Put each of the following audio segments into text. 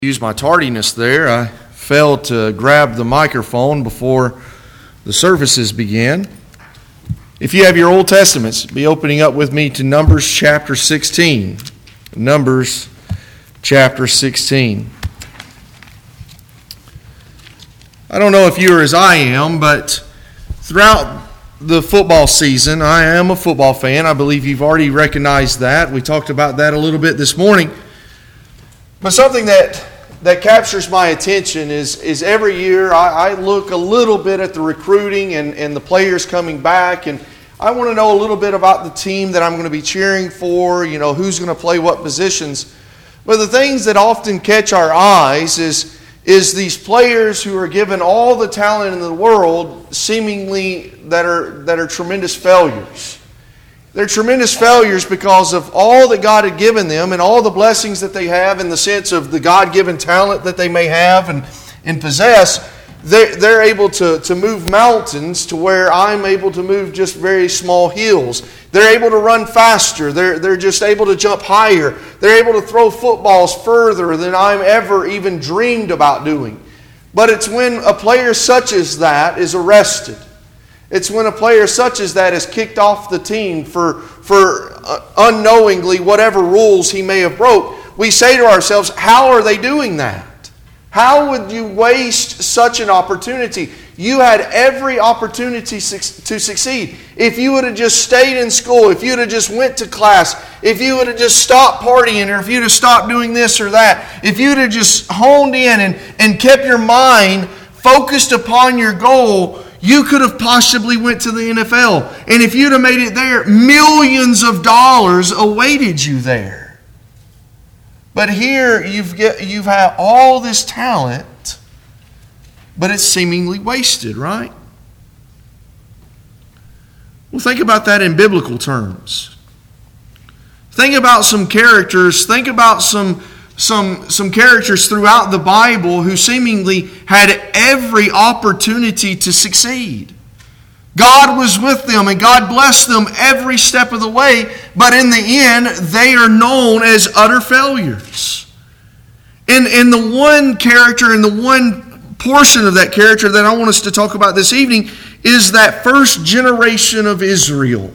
Use my tardiness there. I failed to grab the microphone before the services began. If you have your Old Testaments, be opening up with me to Numbers chapter 16. Numbers chapter 16. I don't know if you are as I am, but throughout the football season, I am a football fan. I believe you've already recognized that. We talked about that a little bit this morning. But something that captures my attention is every year I look a little bit at the recruiting and the players coming back, and I want to know a little bit about the team that I'm going to be cheering for, who's going to play what positions. But the things that often catch our eyes is these players who are given all the talent in the world, seemingly that are tremendous failures. They're tremendous failures because of all that God had given them and all the blessings that they have in the sense of the God-given talent that they may have and possess. They're able to move mountains to where I'm able to move just very small hills. They're able to run faster. They're just able to jump higher. They're able to throw footballs further than I'm ever even dreamed about doing. But it's when a player such as that is arrested. It's when a player such as that is kicked off the team for unknowingly whatever rules he may have broke. We say to ourselves, how are they doing that? How would you waste such an opportunity? You had every opportunity to succeed. If you would have just stayed in school, if you would have just went to class, if you would have just stopped partying, or if you would have stopped doing this or that, if you would have just honed in and kept your mind focused upon your goal, you could have possibly went to the NFL. And if you'd have made it there, millions of dollars awaited you there. But here you've had all this talent, but it's seemingly wasted, right? Well, think about that in biblical terms. Think about some characters. Think about some characters throughout the Bible who seemingly had every opportunity to succeed. God was with them and God blessed them every step of the way, but in the end, they are known as utter failures. And the one character and the one portion of that character that I want us to talk about this evening is that first generation of Israel.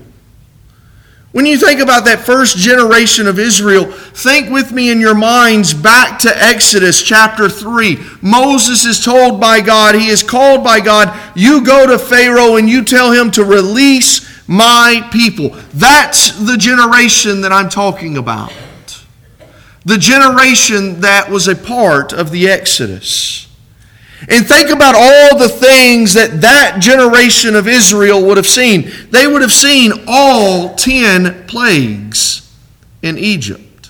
When you think about that first generation of Israel, think with me in your minds back to Exodus chapter 3. Moses is told by God, he is called by God, you go to Pharaoh and you tell him to release my people. That's the generation that I'm talking about. The generation that was a part of the Exodus. And think about all the things that generation of Israel would have seen. They would have seen all 10 plagues in Egypt.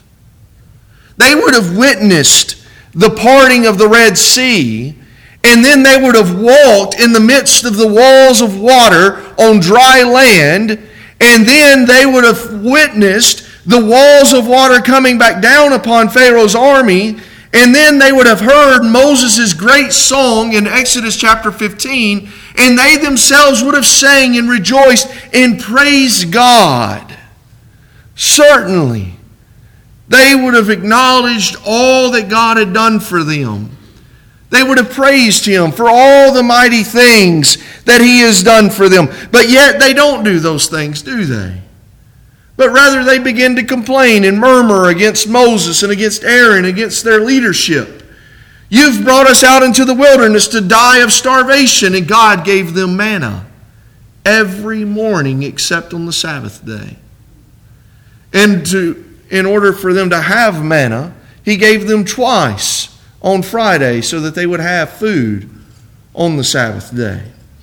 They would have witnessed the parting of the Red Sea, and then they would have walked in the midst of the walls of water on dry land, and then they would have witnessed the walls of water coming back down upon Pharaoh's army. And then they would have heard Moses' great song in Exodus chapter 15, and they themselves would have sang and rejoiced and praised God. Certainly, they would have acknowledged all that God had done for them. They would have praised Him for all the mighty things that He has done for them. But yet they don't do those things, do they? But rather they begin to complain and murmur against Moses and against Aaron, against their leadership. You've brought us out into the wilderness to die of starvation, and God gave them manna every morning except on the Sabbath day. And in order for them to have manna, He gave them twice on Friday so that they would have food on the Sabbath day.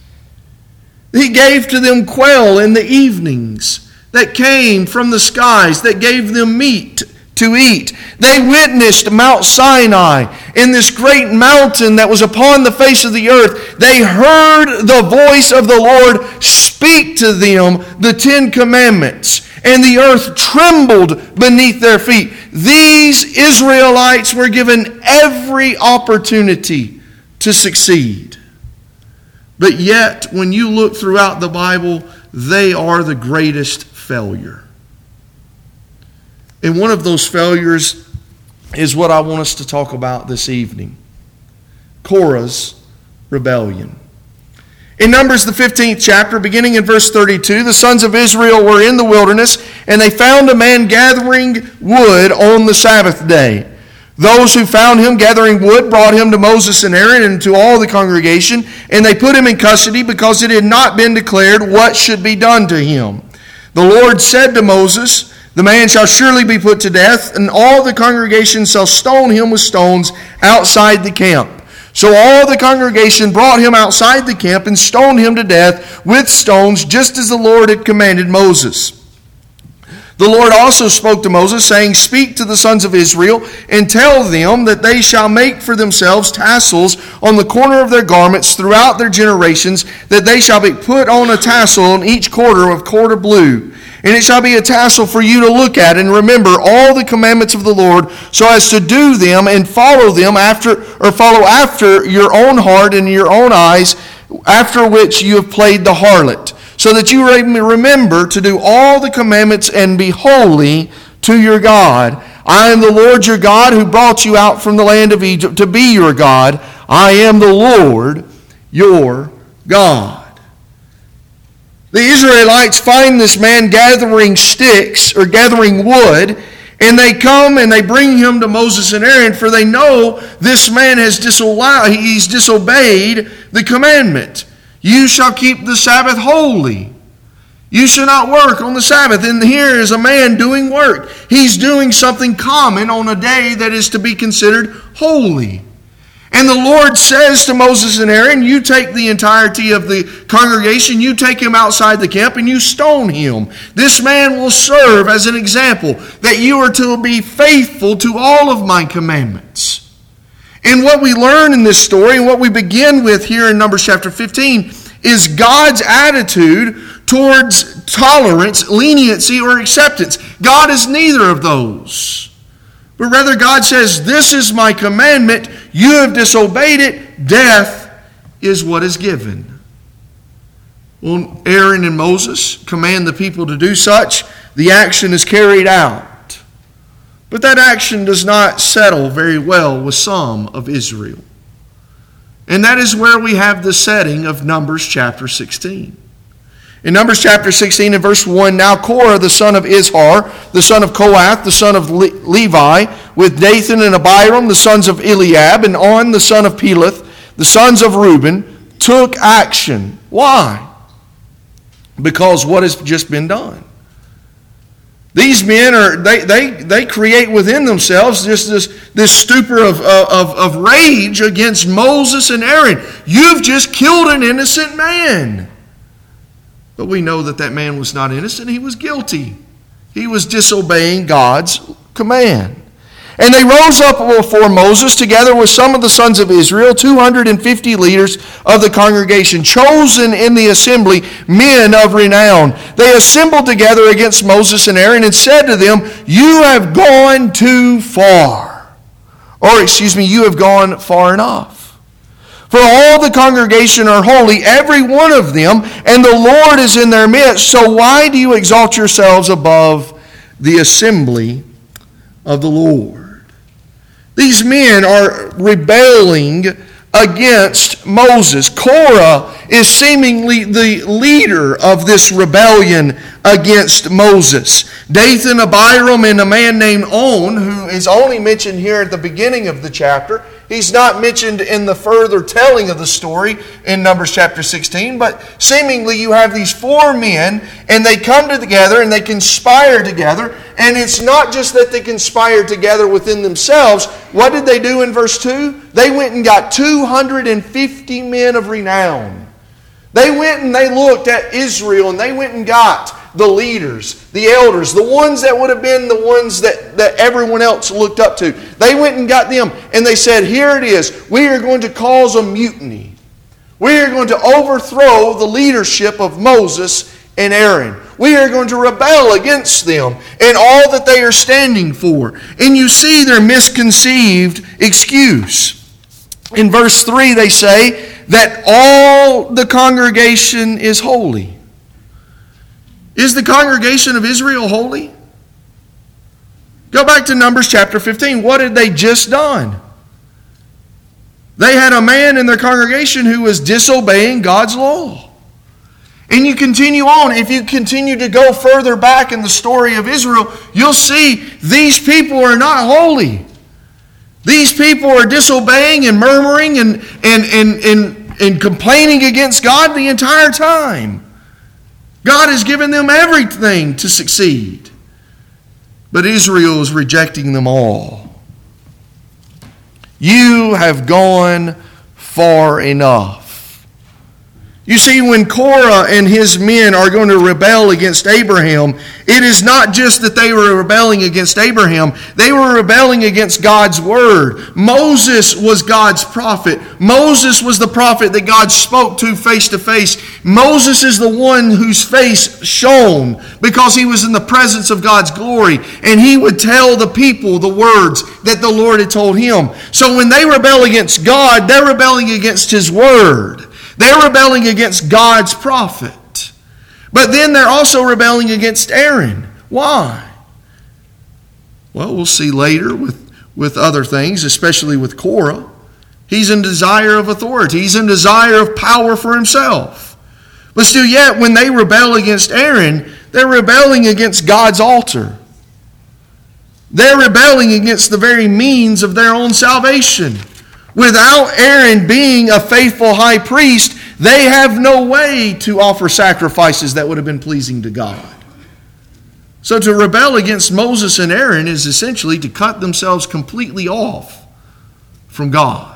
He gave to them quail in the evenings that came from the skies, that gave them meat to eat. They witnessed Mount Sinai, in this great mountain that was upon the face of the earth. They heard the voice of the Lord speak to them the 10 Commandments, and the earth trembled beneath their feet. These Israelites were given every opportunity to succeed. But yet, when you look throughout the Bible, they are the greatest failure. And one of those failures is what I want us to talk about this evening. Korah's rebellion. In Numbers, the 15th chapter, beginning in verse 32, the sons of Israel were in the wilderness, and they found a man gathering wood on the Sabbath day. Those who found him gathering wood brought him to Moses and Aaron and to all the congregation, and they put him in custody because it had not been declared what should be done to him. The Lord said to Moses, "The man shall surely be put to death, and all the congregation shall stone him with stones outside the camp." So all the congregation brought him outside the camp and stoned him to death with stones, just as the Lord had commanded Moses. The Lord also spoke to Moses, saying, "Speak to the sons of Israel, and tell them that they shall make for themselves tassels on the corner of their garments throughout their generations, that they shall be put on a tassel on each quarter of cord of blue. And it shall be a tassel for you to look at and remember all the commandments of the Lord, so as to do them and follow after your own heart and your own eyes, after which you have played the harlot, so that you may remember to do all the commandments and be holy to your God. I am the Lord your God, who brought you out from the land of Egypt to be your God. I am the Lord your God." The Israelites find this man gathering sticks or gathering wood, and they come and they bring him to Moses and Aaron, for they know this man has disobeyed the commandment. You shall keep the Sabbath holy. You shall not work on the Sabbath. And here is a man doing work. He's doing something common on a day that is to be considered holy. And the Lord says to Moses and Aaron, you take the entirety of the congregation, you take him outside the camp, and you stone him. This man will serve as an example that you are to be faithful to all of my commandments. And what we learn in this story, and what we begin with here in Numbers chapter 15, is God's attitude towards tolerance, leniency, or acceptance. God is neither of those. But rather God says, this is my commandment, you have disobeyed it, death is what is given. Well, Aaron and Moses command the people to do such, the action is carried out. But that action does not settle very well with some of Israel. And that is where we have the setting of Numbers chapter 16. In Numbers chapter 16 and verse 1, now Korah, the son of Izhar, the son of Kohath, the son of Levi, with Dathan and Abiram, the sons of Eliab, and On, the son of Peleth, the sons of Reuben, took action. Why? Because what has just been done. These men they create within themselves just this stupor of rage against Moses and Aaron. You've just killed an innocent man. But we know that man was not innocent. He was guilty. He was disobeying God's command. And they rose up before Moses together with some of the sons of Israel, 250 leaders of the congregation, chosen in the assembly, men of renown. They assembled together against Moses and Aaron and said to them, you have gone too far. You have gone far enough. For all the congregation are holy, every one of them, and the Lord is in their midst. So why do you exalt yourselves above the assembly of the Lord? These men are rebelling against Moses. Korah is seemingly the leader of this rebellion against Moses. Dathan, Abiram, and a man named On, who is only mentioned here at the beginning of the chapter. He's not mentioned in the further telling of the story in Numbers chapter 16, but seemingly you have these four men, and they come together and they conspire together. And it's not just that they conspire together within themselves. What did they do in verse 2? They went and got 250 men of renown. They went and they looked at Israel, and they went and got the leaders, the elders, the ones that would have been the ones that everyone else looked up to. They went and got them, and they said, here it is. We are going to cause a mutiny. We are going to overthrow the leadership of Moses and Aaron. We are going to rebel against them and all that they are standing for. And you see their misconceived excuse. In verse 3 they say that all the congregation is holy. Is the congregation of Israel holy? Go back to Numbers chapter 15. What had they just done? They had a man in their congregation who was disobeying God's law. And you continue on. If you continue to go further back in the story of Israel, you'll see these people are not holy. These people are disobeying and murmuring and complaining against God the entire time. God has given them everything to succeed. But Israel is rejecting them all. You have gone far enough. You see, when Korah and his men are going to rebel against Abraham, it is not just that they were rebelling against Abraham. They were rebelling against God's word. Moses was God's prophet. Moses was the prophet that God spoke to face. Moses is the one whose face shone because he was in the presence of God's glory. And he would tell the people the words that the Lord had told him. So when they rebel against God, they're rebelling against his word. They're rebelling against God's prophet. But then they're also rebelling against Aaron. Why? Well, we'll see later with other things, especially with Korah. He's in desire of authority. He's in desire of power for himself. But still yet, when they rebel against Aaron, they're rebelling against God's altar. They're rebelling against the very means of their own salvation. Without Aaron being a faithful high priest, they have no way to offer sacrifices that would have been pleasing to God. So to rebel against Moses and Aaron is essentially to cut themselves completely off from God.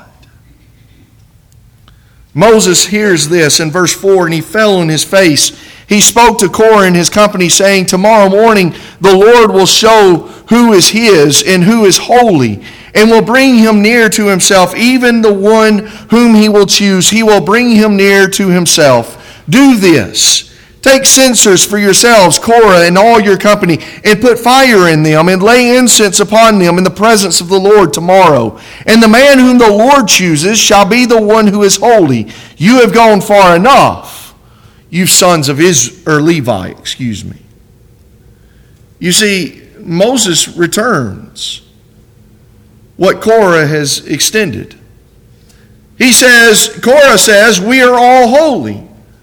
Moses hears this in verse 4, and he fell on his face. He spoke to Korah and his company, saying, "Tomorrow morning the Lord will show who is his and who is holy, and will bring him near to himself, even the one whom he will choose. He will bring him near to himself. Do this. Take censers for yourselves, Korah and all your company, and put fire in them, and lay incense upon them in the presence of the Lord tomorrow. And the man whom the Lord chooses shall be the one who is holy. You have gone far enough, you sons of Levi. You see, Moses returns what Korah has extended. Korah says, we are all holy.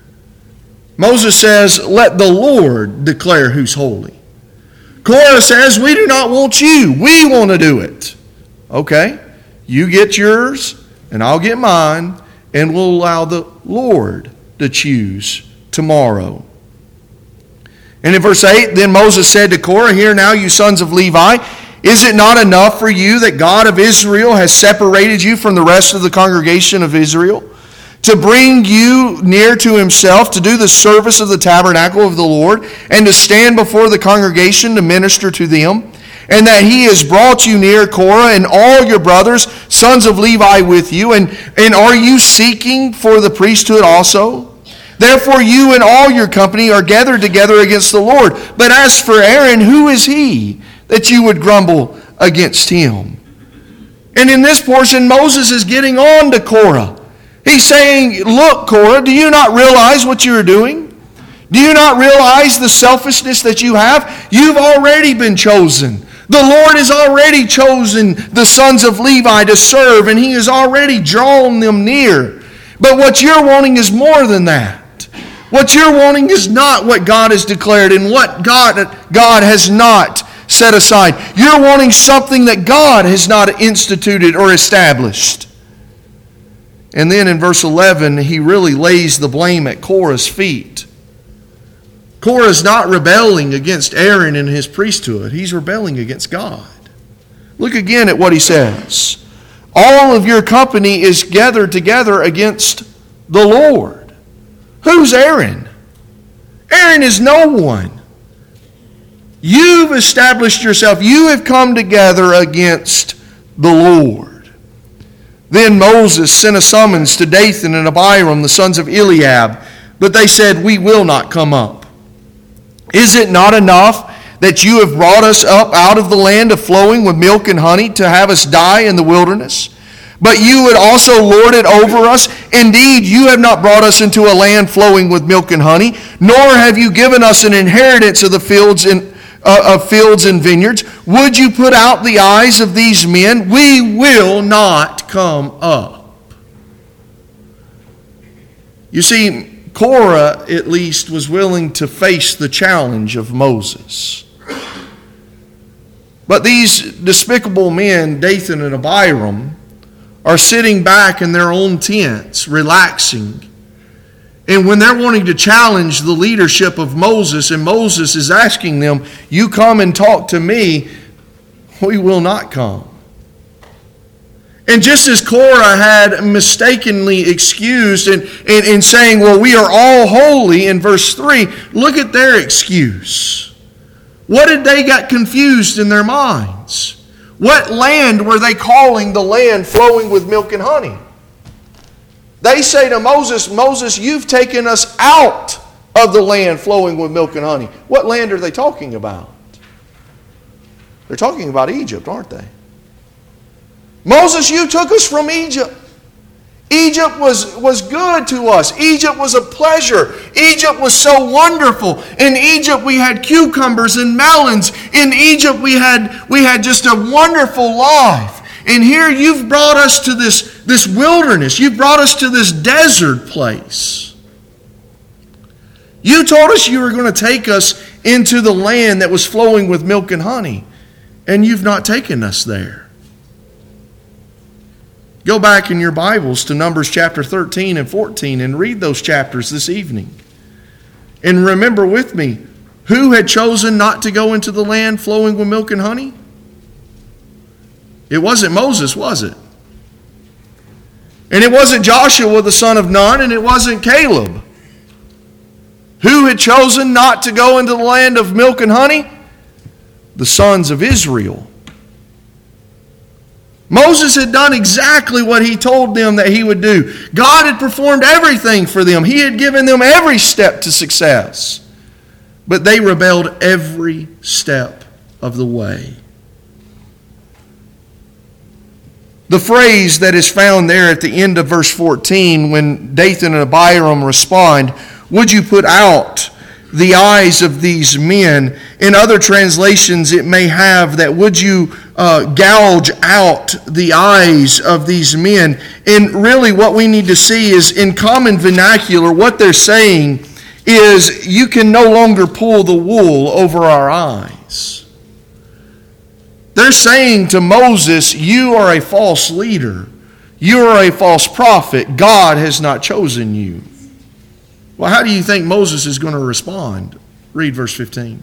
Moses says, let the Lord declare who's holy. Korah says, we do not want you. We want to do it. Okay, you get yours and I'll get mine, and we'll allow the Lord to choose tomorrow. And in verse 8, then Moses said to Korah, hear now, you sons of Levi, is it not enough for you that God of Israel has separated you from the rest of the congregation of Israel, to bring you near to himself, to do the service of the tabernacle of the Lord, and to stand before the congregation to minister to them? And that he has brought you near, Korah, and all your brothers, sons of Levi, with you, and are you seeking for the priesthood also? Therefore you and all your company are gathered together against the Lord. But as for Aaron, who is he that you would grumble against him? And in this portion, Moses is getting on to Korah. He's saying, look, Korah, do you not realize what you are doing? Do you not realize the selfishness that you have? You've already been chosen. The Lord has already chosen the sons of Levi to serve, and he has already drawn them near. But what you're wanting is more than that. What you're wanting is not what God has declared and what God has not set aside. You're wanting something that God has not instituted or established. And then in verse 11, he really lays the blame at Korah's feet. Korah's not rebelling against Aaron and his priesthood. He's rebelling against God. Look again at what he says. All of your company is gathered together against the Lord. Who's Aaron? Aaron is no one. You've established yourself. You have come together against the Lord. Then Moses sent a summons to Dathan and Abiram, the sons of Eliab, but they said, we will not come up. Is it not enough that you have brought us up out of the land of flowing with milk and honey to have us die in the wilderness? But you would also lord it over us. Indeed, you have not brought us into a land flowing with milk and honey, nor have you given us an inheritance of the fields of fields and vineyards? Would you put out the eyes of these men? We will not come up. You see, Korah, at least, was willing to face the challenge of Moses. But these despicable men, Dathan and Abiram, are sitting back in their own tents, relaxing. And when they're wanting to challenge the leadership of Moses, and Moses is asking them, you come and talk to me, we will not come. And just as Korah had mistakenly excused and saying, well, we are all holy in verse 3, look at their excuse. What did they got confused in their minds? What land were they calling the land flowing with milk and honey? They say to Moses, Moses, you've taken us out of the land flowing with milk and honey. What land are they talking about? They're talking about Egypt, aren't they? Moses, you took us from Egypt. Egypt was good to us. Egypt was a pleasure. Egypt was so wonderful. In Egypt we had cucumbers and melons. In Egypt we had just a wonderful life. And here you've brought us to this wilderness. You've brought us to this desert place. You told us you were going to take us into the land that was flowing with milk and honey. And you've not taken us there. Go back in your Bibles to Numbers chapter 13 and 14 and read those chapters this evening. And remember with me, who had chosen not to go into the land flowing with milk and honey? It wasn't Moses, was it? And it wasn't Joshua the son of Nun, and it wasn't Caleb. Who had chosen not to go into the land of milk and honey? The sons of Israel. Moses had done exactly what he told them that he would do. God had performed everything for them. He had given them every step to success. But they rebelled every step of the way. The phrase that is found there at the end of verse 14 when Dathan and Abiram respond, would you put out the eyes of these men? In other translations it may have that would you gouge out the eyes of these men. And really what we need to see is in common vernacular what they're saying is you can no longer pull the wool over our eyes. They're saying to Moses, you are a false leader. You are a false prophet. God has not chosen you. Well, how do you think Moses is going to respond? Read verse 15.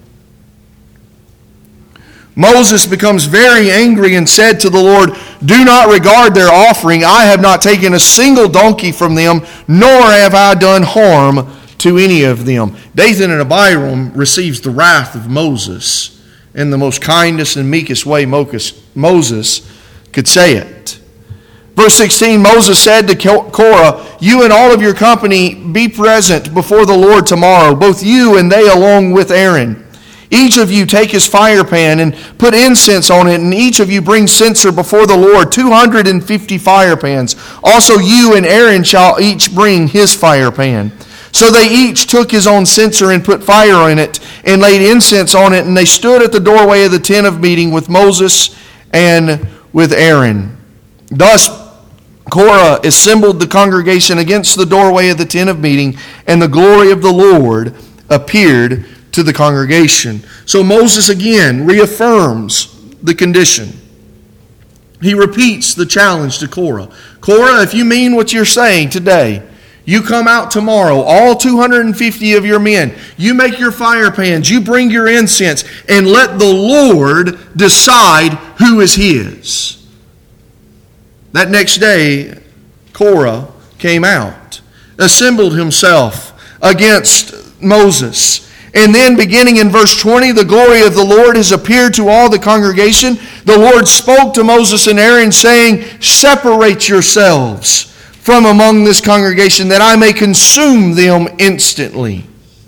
Moses becomes very angry and said to the Lord, do not regard their offering. I have not taken a single donkey from them, nor have I done harm to any of them. Dathan and Abiram receives the wrath of Moses in the most kindest and meekest way Moses could say it. Verse 16, Moses said to Korah, you and all of your company be present before the Lord tomorrow, both you and they along with Aaron. Each of you take his fire pan and put incense on it, and each of you bring censer before the Lord, 250 fire pans. Also you and Aaron shall each bring his fire pan. So they each took his own censer and put fire in it and laid incense on it, and they stood at the doorway of the tent of meeting with Moses and with Aaron. Thus Korah assembled the congregation against the doorway of the tent of meeting, and the glory of the Lord appeared to the congregation. So Moses again reaffirms the condition. He repeats the challenge to Korah. Korah, if you mean what you're saying today, you come out tomorrow, all 250 of your men. You make your fire pans. You bring your incense. And let the Lord decide who is his. That next day, Korah came out, assembled himself against Moses. And then beginning in verse 20, the glory of the Lord has appeared to all the congregation. The Lord spoke to Moses and Aaron, saying, separate yourselves from among this congregation, that I may consume them instantly.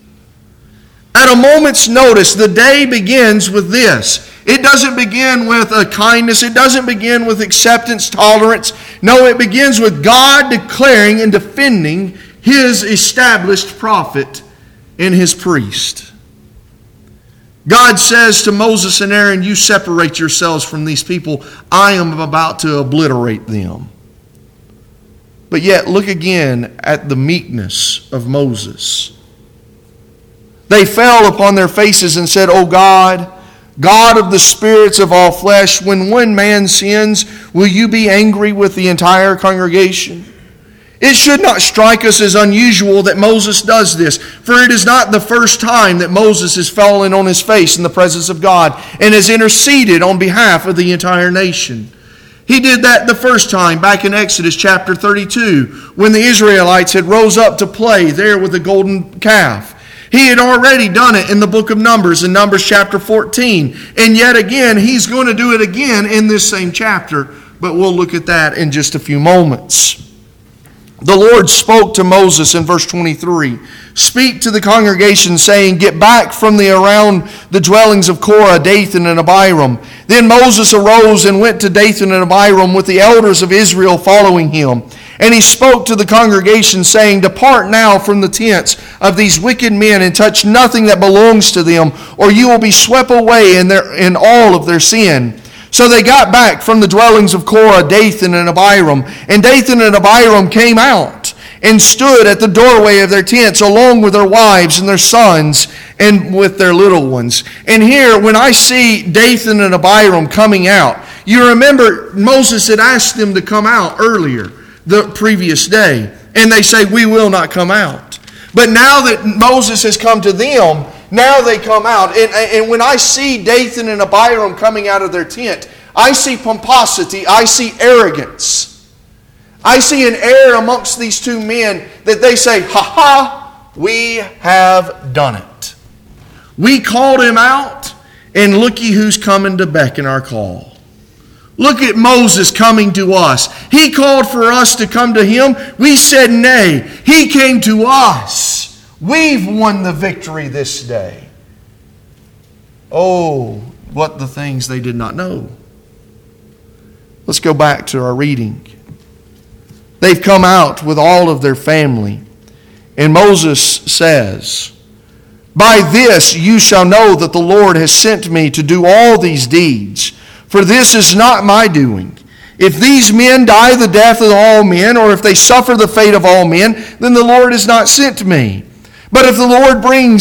At a moment's notice, the day begins with this. It doesn't begin with a kindness. It doesn't begin with acceptance, tolerance. No, it begins with God declaring and defending his established prophet and his priest. God says to Moses and Aaron, you separate yourselves from these people. I am about to obliterate them. But yet, look again at the meekness of Moses. They fell upon their faces and said, O God, God of the spirits of all flesh, when one man sins, will you be angry with the entire congregation? It should not strike us as unusual that Moses does this, for it is not the first time that Moses has fallen on his face in the presence of God and has interceded on behalf of the entire nation. He did that the first time back in Exodus chapter 32, when the Israelites had rose up to play there with the golden calf. He had already done it in the book of Numbers, in Numbers chapter 14. And yet again, he's going to do it again in this same chapter. But we'll look at that in just a few moments. The Lord spoke to Moses in verse 23. Speak to the congregation, saying, get back from around the dwellings of Korah, Dathan, and Abiram. Then Moses arose and went to Dathan and Abiram with the elders of Israel following him. And he spoke to the congregation, saying, depart now from the tents of these wicked men and touch nothing that belongs to them, or you will be swept away in all of their sin. So they got back from the dwellings of Korah, Dathan, and Abiram. And Dathan and Abiram came out and stood at the doorway of their tents, along with their wives and their sons and with their little ones. And here, when I see Dathan and Abiram coming out, you remember Moses had asked them to come out earlier, the previous day. And they say, we will not come out. But now that Moses has come to them, now they come out. And when I see Dathan and Abiram coming out of their tent, I see pomposity, I see arrogance. I see an air amongst these two men that they say, ha ha, we have done it. We called him out, and looky who's coming to beckon our call. Look at Moses coming to us. He called for us to come to him. We said nay. He came to us. We've won the victory this day. Oh, what the things they did not know. Let's go back to our reading. They've come out with all of their family. And Moses says, by this you shall know that the Lord has sent me to do all these deeds. For this is not my doing. If these men die the death of all men, or if they suffer the fate of all men, then the Lord has not sent me. But if the Lord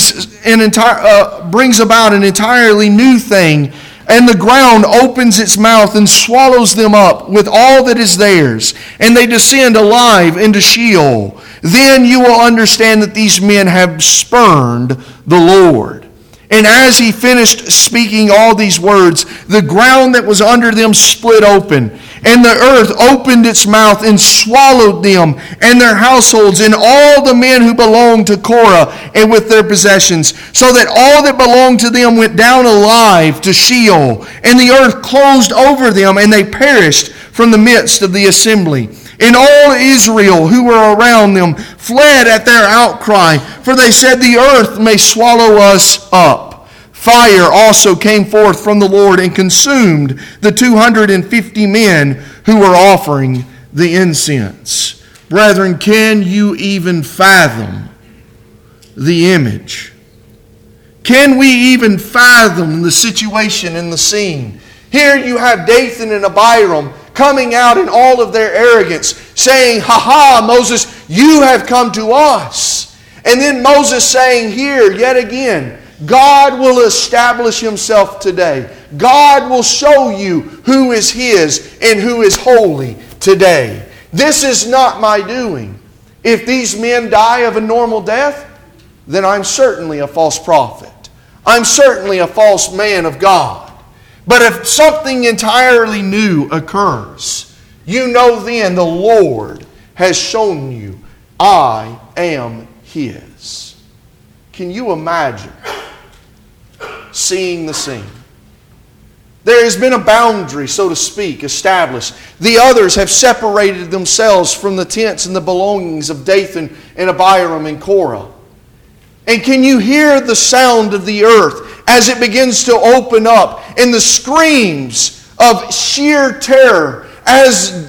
brings about an entirely new thing, and the ground opens its mouth and swallows them up with all that is theirs, and they descend alive into Sheol, then you will understand that these men have spurned the Lord. And as he finished speaking all these words, the ground that was under them split open, and the earth opened its mouth and swallowed them and their households and all the men who belonged to Korah and with their possessions, so that all that belonged to them went down alive to Sheol, and the earth closed over them, and they perished from the midst of the assembly. And all Israel who were around them fled at their outcry, for they said, the earth may swallow us up. Fire also came forth from the Lord and consumed the 250 men who were offering the incense. Brethren, can you even fathom the image? Can we even fathom the situation and the scene? Here you have Dathan and Abiram coming out in all of their arrogance, saying, ha ha, Moses, you have come to us. And then Moses saying here, yet again, God will establish himself today. God will show you who is his and who is holy today. This is not my doing. If these men die of a normal death, then I'm certainly a false prophet. I'm certainly a false man of God. But if something entirely new occurs, you know then the Lord has shown you, I am his. Can you imagine seeing the scene? There has been a boundary, so to speak, established. The others have separated themselves from the tents and the belongings of Dathan and Abiram and Korah. And can you hear the sound of the earth as it begins to open up, and the screams of sheer terror as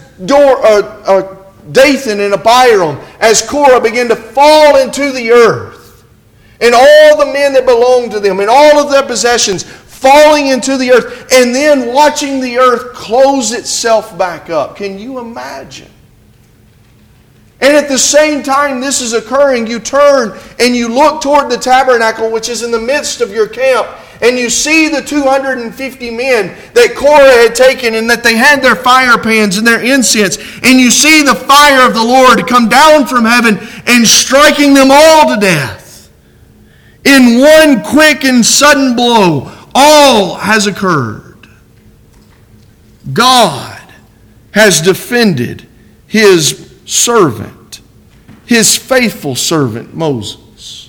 Dathan and Abiram, as Korah begin to fall into the earth? and all the men that belonged to them, and all of their possessions falling into the earth, and then watching the earth close itself back up. Can you imagine? And at the same time this is occurring, you turn and you look toward the tabernacle, which is in the midst of your camp, and you see the 250 men that Korah had taken, and that they had their fire pans and their incense. And you see the fire of the Lord come down from heaven and striking them all to death. In one quick and sudden blow, all has occurred. God has defended His servant, His faithful servant Moses.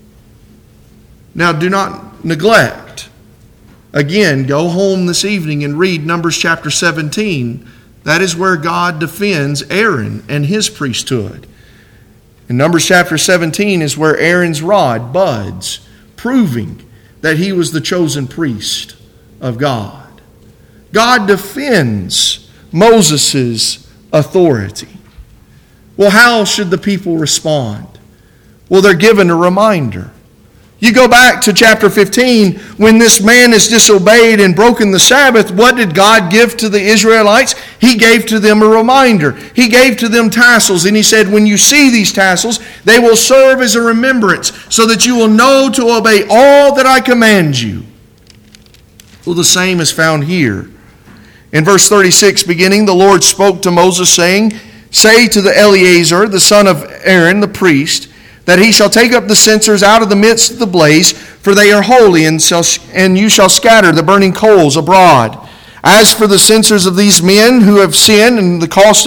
Now do not neglect. Again, go home this evening and read Numbers chapter 17. That is where God defends Aaron and his priesthood. In Numbers chapter 17 is where Aaron's rod buds, proving that he was the chosen priest of God. God defends Moses' authority. Well, how should the people respond? Well, they're given a reminder. You go back to chapter 15, when this man is disobeyed and broken the Sabbath, what did God give to the Israelites? He gave to them a reminder. He gave to them tassels, and He said, when you see these tassels, they will serve as a remembrance, so that you will know to obey all that I command you. Well, the same is found here. In verse 36 beginning, the Lord spoke to Moses, saying, say to the Eleazar, the son of Aaron, the priest, that he shall take up the censers out of the midst of the blaze, for they are holy, and you shall scatter the burning coals abroad. As for the censers of these men who have sinned at the cost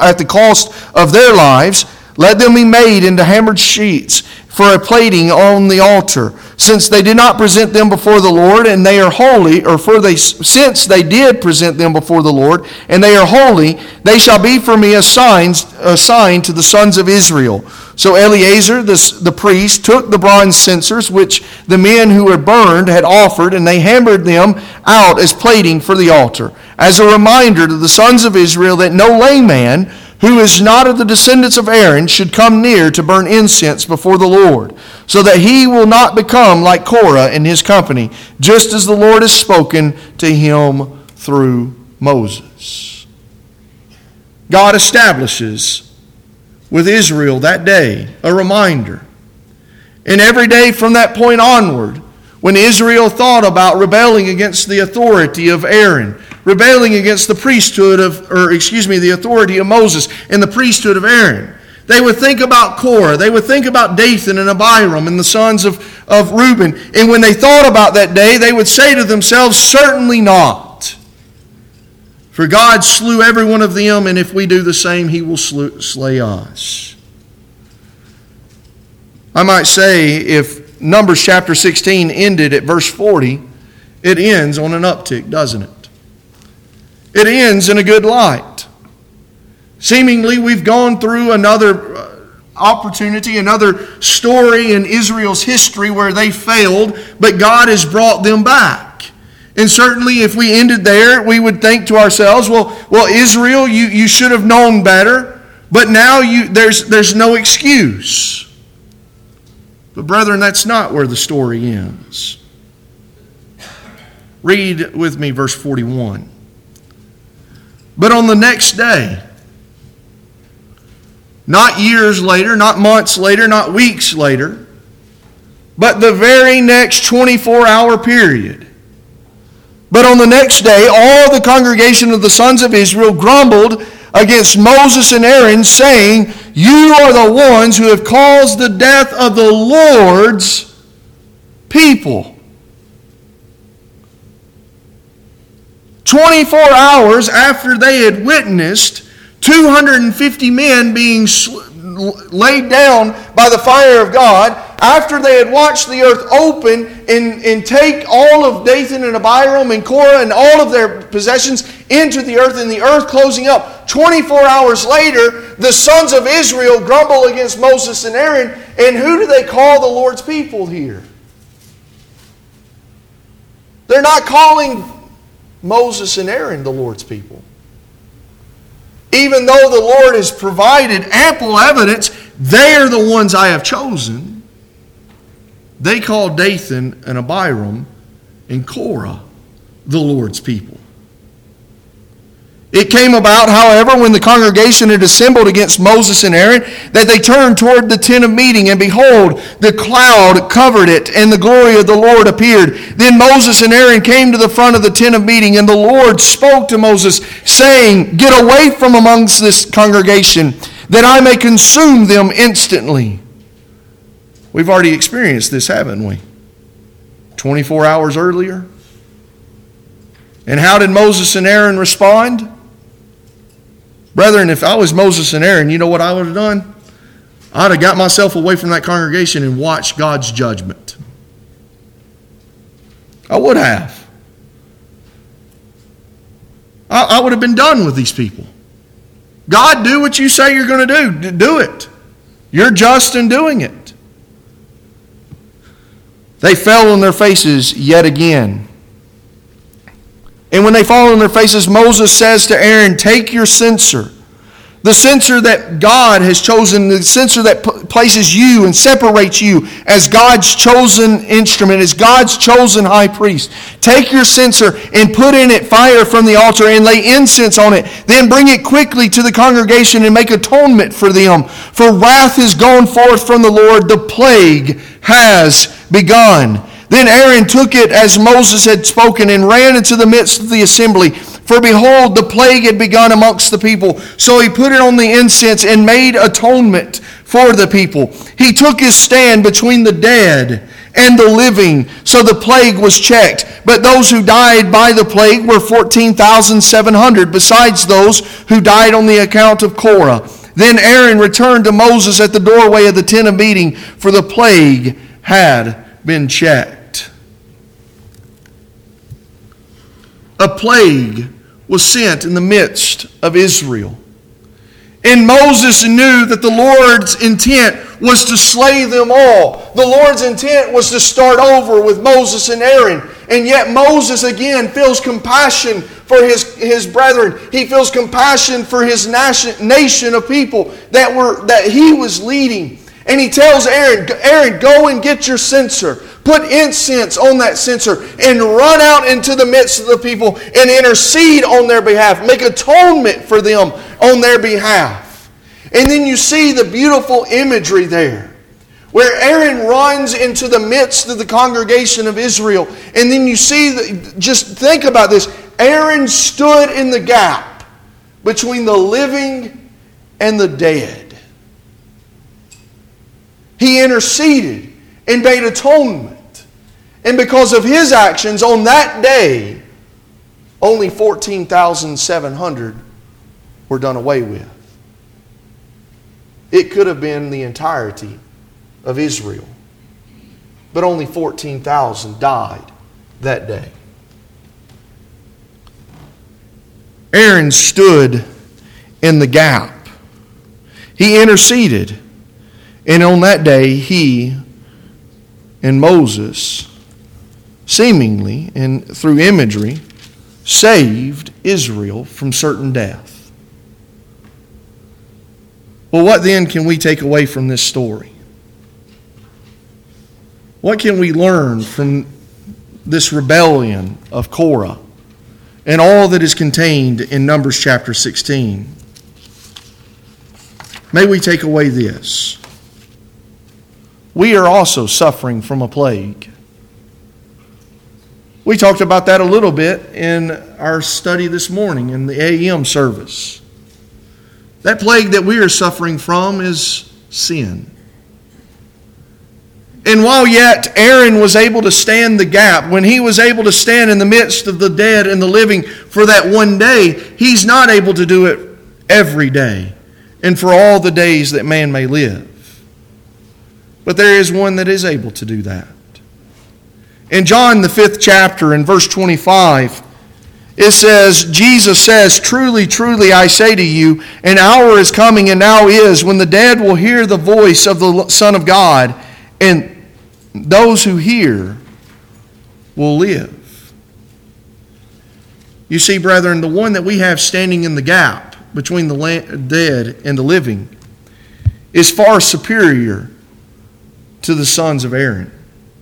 of their lives, let them be made into hammered sheets for a plating on the altar, since they did not present them before the Lord, and they are holy, since they did present them before the Lord, and they are holy, they shall be for me a sign to the sons of Israel. So Eleazar, the priest, took the bronze censers which the men who were burned had offered, and they hammered them out as plating for the altar, as a reminder to the sons of Israel that no layman who is not of the descendants of Aaron should come near to burn incense before the Lord, so that he will not become like Korah and his company, just as the Lord has spoken to him through Moses. God establishes with Israel that day a reminder. And every day from that point onward, when Israel thought about rebelling against the authority of Aaron, rebelling against the the authority of Moses and the priesthood of Aaron, they would think about Korah, they would think about Dathan and Abiram and the sons of Reuben. And when they thought about that day, they would say to themselves, certainly not. For God slew every one of them, and if we do the same, He will slay us. I might say, if Numbers chapter 16 ended at verse 40, it ends on an uptick, doesn't it? It ends in a good light. Seemingly, we've gone through another opportunity, another story in Israel's history where they failed, but God has brought them back. And certainly, if we ended there, we would think to ourselves, well, Israel, you should have known better, but now there's no excuse. But brethren, that's not where the story ends. Read with me verse 41. But on the next day, not years later, not months later, not weeks later, but the very next 24-hour period, but on the next day, all the congregation of the sons of Israel grumbled against Moses and Aaron, saying, you are the ones who have caused the death of the Lord's people. 24 hours after they had witnessed 250 men being laid down by the fire of God, after they had watched the earth open and take all of Dathan and Abiram and Korah and all of their possessions into the earth, and the earth closing up, 24 hours later, the sons of Israel grumble against Moses and Aaron. And who do they call the Lord's people here? They're not calling Moses and Aaron the Lord's people. Even though the Lord has provided ample evidence, they are the ones I have chosen. They called Dathan and Abiram and Korah the Lord's people. It came about, however, when the congregation had assembled against Moses and Aaron, that they turned toward the tent of meeting, and behold, the cloud covered it, and the glory of the Lord appeared. Then Moses and Aaron came to the front of the tent of meeting, and the Lord spoke to Moses, saying, Get away from amongst this congregation, that I may consume them instantly. We've already experienced this, haven't we? 24 hours earlier. And how did Moses and Aaron respond? Brethren, if I was Moses and Aaron, you know what I would have done? I'd have got myself away from that congregation and watched God's judgment. I would have. I would have been done with these people. God, do what you say you're going to do. Do it. You're just in doing it. They fell on their faces yet again. And when they fall on their faces, Moses says to Aaron, Take your censer, the censer that God has chosen, the censer that places you and separates you as God's chosen instrument, as God's chosen high priest. Take your censer and put in it fire from the altar and lay incense on it. Then bring it quickly to the congregation and make atonement for them. For wrath is gone forth from the Lord. The plague has begun. Then Aaron took it as Moses had spoken and ran into the midst of the assembly. For behold, the plague had begun amongst the people. So he put it on the incense and made atonement for the people. He took his stand between the dead and the living, so the plague was checked. But those who died by the plague were 14,700, besides those who died on the account of Korah. Then Aaron returned to Moses at the doorway of the tent of meeting, for the plague had been checked. A plague was sent in the midst of Israel. And Moses knew that the Lord's intent was to slay them all. The Lord's intent was to start over with Moses and Aaron. And yet Moses again feels compassion for his brethren. He feels compassion for his nation of people that he was leading. And he tells Aaron, go and get your censer. Put incense on that censer and run out into the midst of the people and intercede on their behalf. Make atonement for them on their behalf. And then you see the beautiful imagery there, where Aaron runs into the midst of the congregation of Israel. And then you see, just think about this. Aaron stood in the gap between the living and the dead. He interceded and made atonement. And because of his actions on that day, only 14,700 were done away with. It could have been the entirety of Israel. But only 14,000 died that day. Aaron stood in the gap. He interceded. And on that day, he and Moses, seemingly and through imagery, saved Israel from certain death. Well, what then can we take away from this story? What can we learn from this rebellion of Korah and all that is contained in Numbers chapter 16? May we take away this. We are also suffering from a plague. We talked about that a little bit in our study this morning in the AM service. That plague that we are suffering from is sin. And while yet Aaron was able to stand the gap, when he was able to stand in the midst of the dead and the living for that one day, he's not able to do it every day and for all the days that man may live. But there is one that is able to do that. In John, the 5th chapter, in verse 25, it says, Jesus says, Truly, truly, I say to you, an hour is coming and now is, when the dead will hear the voice of the Son of God, and those who hear will live. You see, brethren, the one that we have standing in the gap between the dead and the living is far superior to the sons of Aaron.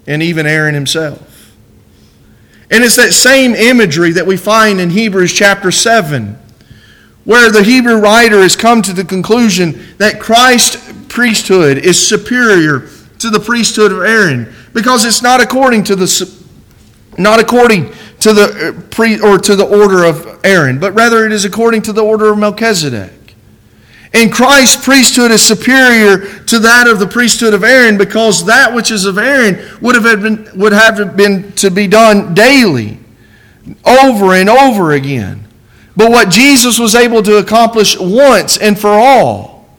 and even Aaron himself. And it's that same imagery that we find in Hebrews chapter 7, where the Hebrew writer has come to the conclusion that Christ's priesthood is superior to the priesthood of Aaron, because it's not according to the order of Aaron, but rather it is according to the order of Melchizedek. And Christ's priesthood is superior to that of the priesthood of Aaron, because that which is of Aaron would have been to be done daily, over and over again. But what Jesus was able to accomplish once and for all,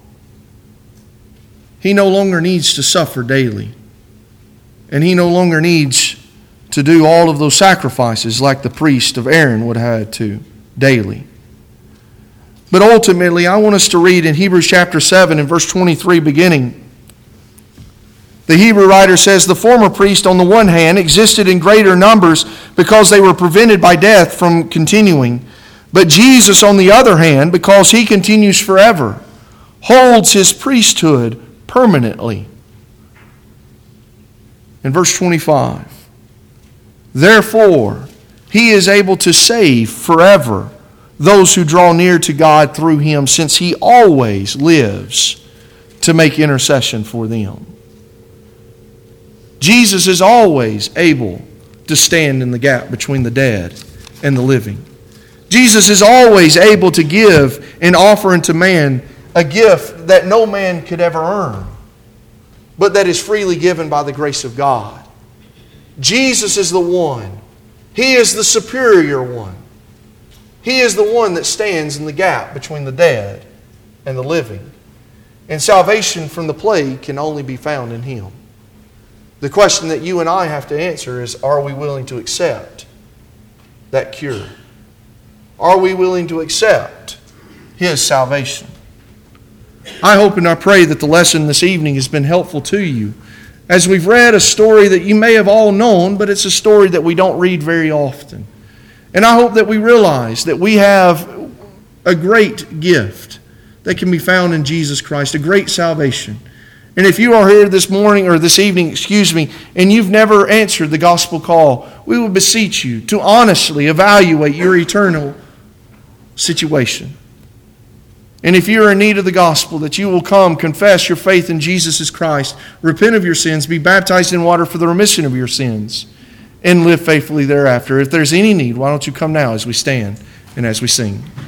He no longer needs to suffer daily. And He no longer needs to do all of those sacrifices like the priest of Aaron would have had to daily. But ultimately, I want us to read in Hebrews chapter 7 and verse 23 beginning. The Hebrew writer says, the former priest on the one hand existed in greater numbers because they were prevented by death from continuing. But Jesus on the other hand, because He continues forever, holds His priesthood permanently. In verse 25, therefore, He is able to save forever those who draw near to God through Him, since He always lives to make intercession for them. Jesus is always able to stand in the gap between the dead and the living. Jesus is always able to give and offer unto man a gift that no man could ever earn, but that is freely given by the grace of God. Jesus is the one. He is the superior one. He is the one that stands in the gap between the dead and the living. And salvation from the plague can only be found in Him. The question that you and I have to answer is, are we willing to accept that cure? Are we willing to accept His salvation? I hope and I pray that the lesson this evening has been helpful to you, as we've read a story that you may have all known, but it's a story that we don't read very often. And I hope that we realize that we have a great gift that can be found in Jesus Christ, a great salvation. And if you are here this morning, or this evening, and you've never answered the gospel call, we would beseech you to honestly evaluate your eternal situation. And if you are in need of the gospel, that you will come, confess your faith in Jesus as Christ, repent of your sins, be baptized in water for the remission of your sins, and live faithfully thereafter. If there's any need, why don't you come now as we stand and as we sing.